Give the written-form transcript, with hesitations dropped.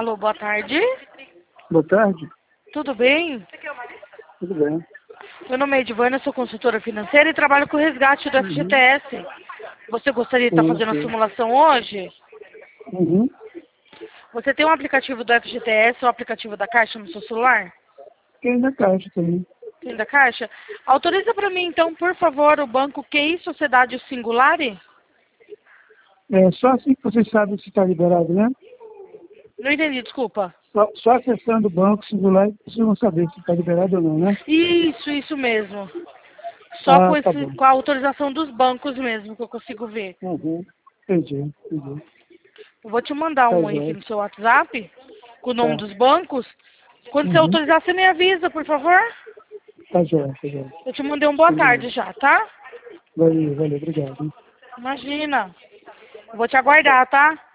Alô, boa tarde. Boa tarde. Tudo bem? Tudo bem. Meu nome é Edvânia, sou consultora financeira e trabalho com o resgate do FGTS. Você gostaria de estar fazendo a simulação hoje? Uhum. Você tem um aplicativo do FGTS ou aplicativo da Caixa no seu celular? Tem na caixa também. Tem da Caixa? Autoriza para mim, então, por favor, o banco QI Sociedade Singulare? É só assim que você sabe se está liberado, né? Não entendi, desculpa. Só acessando o banco singular, vocês vão saber se está liberado ou não, né? Isso mesmo. Só Ah, com, tá bom. com a autorização dos bancos mesmo que eu consigo ver. Uhum. Entendi. Eu vou te mandar Tá um aí aqui jóia. no seu WhatsApp, com o nome Tá. dos bancos. Quando você Uhum. autorizar, você me avisa, por favor. Tá jóia. Eu te mandei um boa tarde Combinado. já, tá? Valeu, obrigado. Imagina. Eu vou te aguardar, tá?